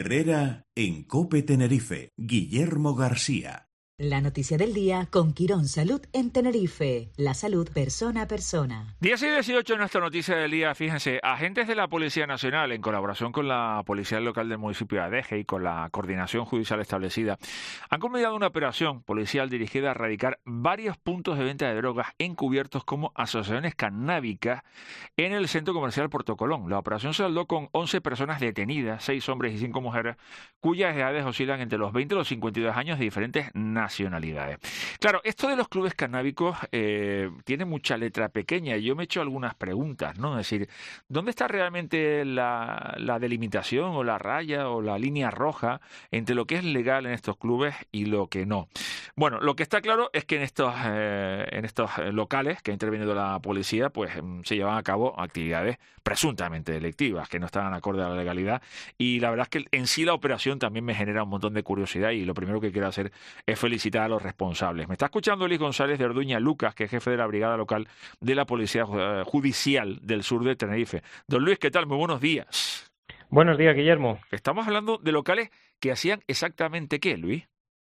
Herrera en COPE Tenerife. Guillermo García. La noticia del día con Quirón Salud en Tenerife. La salud persona a persona. 10 y 18 en nuestra noticia del día. Fíjense, agentes de la Policía Nacional, en colaboración con la Policía Local del municipio de Adeje y con la coordinación judicial establecida, han culminado una operación policial dirigida a erradicar varios puntos de venta de drogas encubiertos como asociaciones canábicas en el centro comercial Puerto Colón. La operación se saldó con 11 personas detenidas, 6 hombres y 5 mujeres, cuyas edades oscilan entre los 20 y los 52 años de diferentes nacionalidades. Claro, esto de los clubes canábicos tiene mucha letra pequeña y yo me he hecho algunas preguntas, ¿no? Es decir, ¿dónde está realmente la delimitación o la raya o la línea roja entre lo que es legal en estos clubes y lo que no? Bueno, lo que está claro es que en estos locales que ha intervenido la policía, pues se llevan a cabo actividades presuntamente delictivas que no estaban acorde a la legalidad, y la verdad es que en sí la operación también me genera un montón de curiosidad y lo primero que quiero hacer es felicitar a los responsables. Me está escuchando Luis González de Orduña Lucas, que es jefe de la Brigada Local de la Policía Judicial del Sur de Tenerife. Don Luis, ¿qué tal? Muy buenos días. Buenos días, Guillermo. Estamos hablando de locales que hacían exactamente ¿qué, Luis?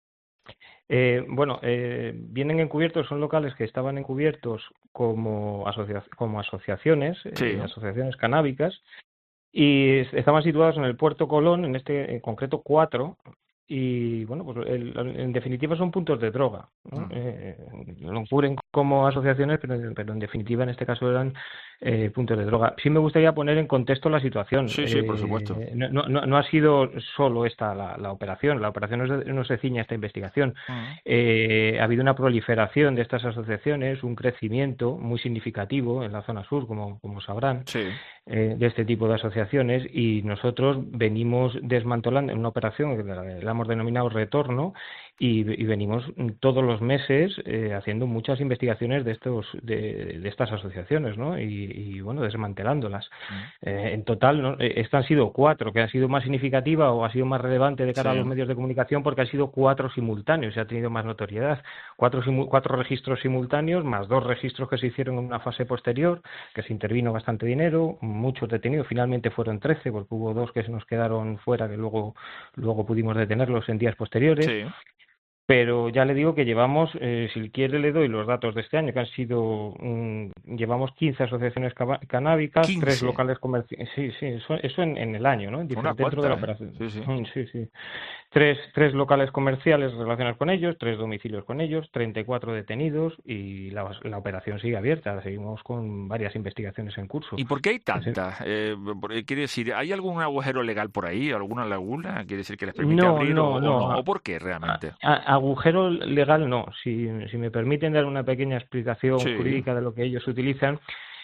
Vienen encubiertos, son locales que estaban encubiertos como asociaciones, Sí. asociaciones canábicas, y estaban situados en el Puerto Colón, en concreto 4, y bueno, pues en definitiva son puntos de droga, ¿no? Lo cubren como asociaciones, pero en definitiva en este caso eran puntos de droga. Sí me gustaría poner en contexto la situación. Sí, por supuesto. No ha sido solo esta la operación. La operación no se ciña a esta investigación. Ha habido una proliferación de estas asociaciones, un crecimiento muy significativo en la zona sur, como sabrán, de este tipo de asociaciones, y nosotros venimos desmantelando en una operación que la hemos denominado Retorno, y venimos todos los meses haciendo muchas investigaciones de estas asociaciones, ¿no? Y bueno, desmantelándolas. En total, ¿no? Estas han sido 4, que han sido más significativa o ha sido más relevante de cara a los medios de comunicación, porque han sido 4 simultáneos y ha tenido más notoriedad. 4 registros simultáneos, más 2 registros que se hicieron en una fase posterior, que se intervino bastante dinero, muchos detenidos. Finalmente fueron 13, porque hubo 2 que se nos quedaron fuera, que luego pudimos detenerlos en días posteriores. Sí. Pero ya le digo que llevamos, si quiere le doy los datos de este año, que han sido, llevamos 15 asociaciones canábicas, 15. 3 locales comerciales, sí, eso en el año, ¿no? Dentro de la operación. Sí. 3 locales comerciales relacionados con ellos, 3 domicilios con ellos, 34 detenidos, y la operación sigue abierta. Seguimos con varias investigaciones en curso. ¿Y por qué hay tantas? Quiere decir, ¿hay algún agujero legal por ahí, alguna laguna? ¿Quiere decir que les permite abrir o no? ¿O por qué realmente? Agujero legal no. Si me permiten dar una pequeña explicación jurídica de lo que ellos utilizan.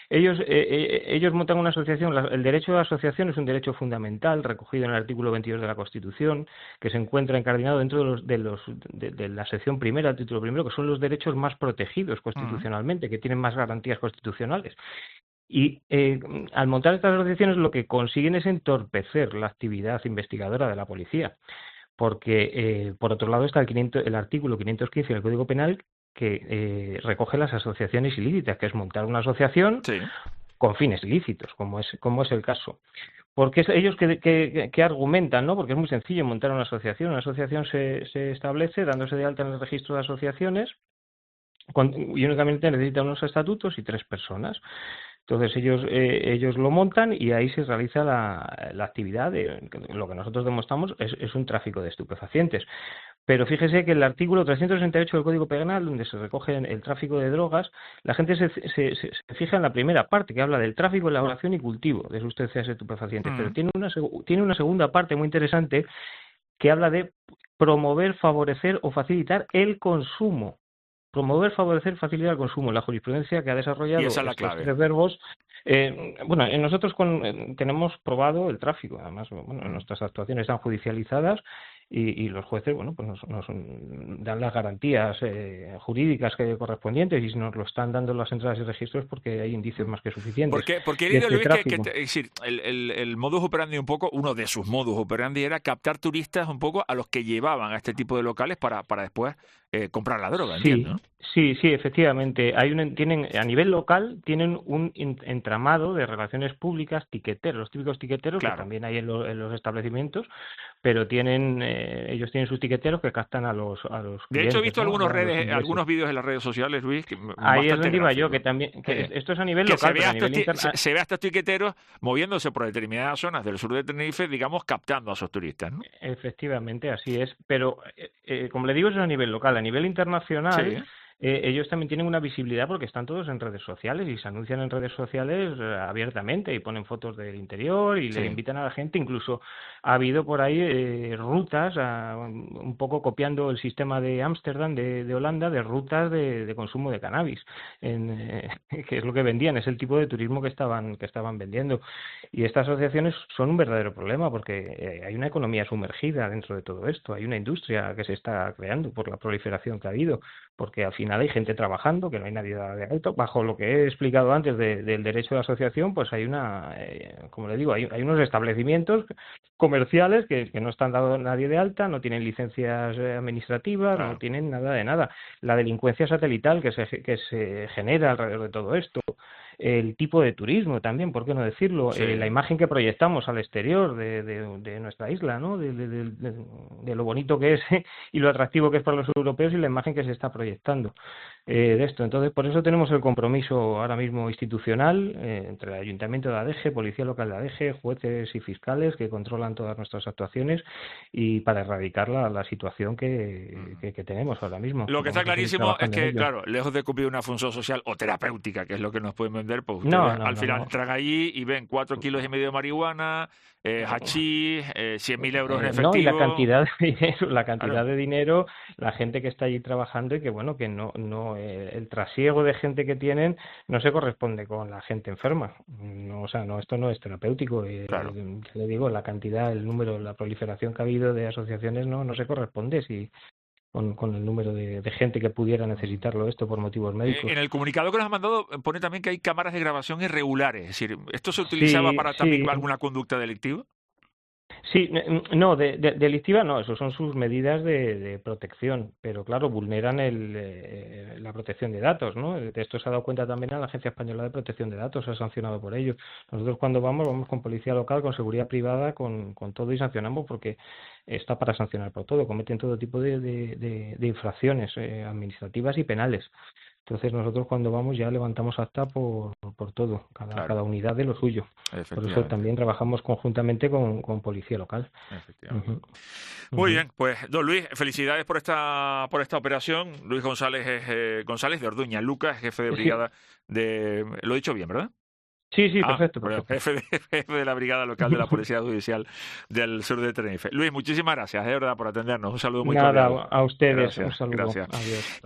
Ellos montan una asociación. El derecho de asociación es un derecho fundamental recogido en el artículo 22 de la Constitución, que se encuentra encardinado dentro de la sección primera, el título primero, que son los derechos más protegidos constitucionalmente, que tienen más garantías constitucionales. Y al montar estas asociaciones lo que consiguen es entorpecer la actividad investigadora de la policía, porque por otro lado está el artículo 515 del Código Penal, que recoge las asociaciones ilícitas, que es montar una asociación con fines ilícitos, como es el caso. Porque ellos que argumentan, ¿no? Porque es muy sencillo montar una asociación. Una asociación se establece dándose de alta en el registro de asociaciones y únicamente necesita unos estatutos y 3 personas. Entonces ellos lo montan y ahí se realiza la actividad. Lo que nosotros demostramos es un tráfico de estupefacientes. Pero fíjese que el artículo 368 del Código Penal, donde se recoge el tráfico de drogas, la gente se fija en la primera parte, que habla del tráfico, elaboración y cultivo de sustancias estupefacientes. Pero tiene una segunda parte muy interesante que habla de promover, favorecer o facilitar el consumo. Promover, favorecer, facilitar el consumo. La jurisprudencia que ha desarrollado estos 3 verbos. Nosotros tenemos probado el tráfico. Además, nuestras actuaciones están judicializadas y los jueces, bueno, pues nos dan las garantías jurídicas correspondientes, y si nos lo están dando las entradas y registros porque hay indicios más que suficientes. Porque he leído, Luis, es decir, el modus operandi un poco, uno de sus modus operandi era captar turistas un poco a los que llevaban a este tipo de locales para después comprar la droga, entiendo, ¿no? Sí, efectivamente. Tienen a nivel local tienen un entramado de relaciones públicas, tiqueteros, los típicos tiqueteros, claro, que también hay en los establecimientos, pero ellos tienen sus tiqueteros que captan a los clientes. De hecho, he visto algunos vídeos en las redes sociales, Luis, que ahí es donde iba yo, que también esto es a nivel local, se ve a estos tiqueteros moviéndose por determinadas zonas del sur de Tenerife, digamos, captando a esos turistas, ¿no? Efectivamente, así es, pero como le digo, eso es a nivel local. A nivel internacional, sí, ellos también tienen una visibilidad porque están todos en redes sociales y se anuncian en redes sociales abiertamente y ponen fotos del interior y le invitan a la gente. Incluso ha habido por ahí rutas, un poco copiando el sistema de Ámsterdam, de Holanda, de rutas de consumo de cannabis, que es lo que vendían, es el tipo de turismo que estaban vendiendo. Y estas asociaciones son un verdadero problema porque hay una economía sumergida dentro de todo esto, hay una industria que se está creando por la proliferación que ha habido, porque al final hay gente trabajando, que no hay nadie de alto. Bajo lo que he explicado antes del derecho de asociación, pues hay como le digo, hay unos establecimientos comerciales que no están dando nadie de alta, no tienen licencias administrativas, claro, no tienen nada de nada. La delincuencia satelital que se genera alrededor de todo esto, el tipo de turismo también, ¿por qué no decirlo? La imagen que proyectamos al exterior de nuestra isla, ¿no? De lo bonito que es y lo atractivo que es para los europeos, y la imagen que se está proyectando de esto. Entonces, por eso tenemos el compromiso ahora mismo institucional entre el Ayuntamiento de Adeje, Policía Local de Adeje, jueces y fiscales que controlan todas nuestras actuaciones, y para erradicar la situación que tenemos ahora mismo. Lo que está clarísimo es que, claro, lejos de cumplir una función social o terapéutica, que es lo que nos pueden vender, pues ustedes al final entran allí y ven 4,5 kilos de marihuana, hachís, 100.000 euros en efectivo. No, y la cantidad de dinero, la gente que está allí trabajando, y que bueno, que no el trasiego de gente que tienen no se corresponde con la gente enferma. No, esto no es terapéutico. Claro. Le digo, la cantidad, el número, la proliferación que ha habido de asociaciones no se corresponde con el número de gente que pudiera necesitarlo esto por motivos médicos. En el comunicado que nos ha mandado pone también que hay cámaras de grabación irregulares. Es decir, ¿esto se utilizaba para también alguna conducta delictiva? Sí, no, delictiva no, eso son sus medidas de protección, pero claro, vulneran la protección de datos, ¿no? De esto se ha dado cuenta también a la Agencia Española de Protección de Datos, se ha sancionado por ello. Nosotros cuando vamos con policía local, con seguridad privada, con todo, y sancionamos porque está para sancionar por todo, cometen todo tipo de infracciones administrativas y penales. Entonces nosotros cuando vamos ya levantamos acta por todo, cada unidad de lo suyo. Por eso también trabajamos conjuntamente con policía local. Efectivamente. Muy bien, pues don Luis, felicidades por esta operación. Luis González González de Orduña, Lucas, jefe de brigada de... Lo he dicho bien, ¿verdad? Sí, perfecto. Jefe de la brigada local de la Policía Judicial del sur de Tenerife. Luis, muchísimas gracias, de verdad, por atendernos. Un saludo muy cordial. Nada, a ustedes. Gracias, un saludo. Gracias. Adiós.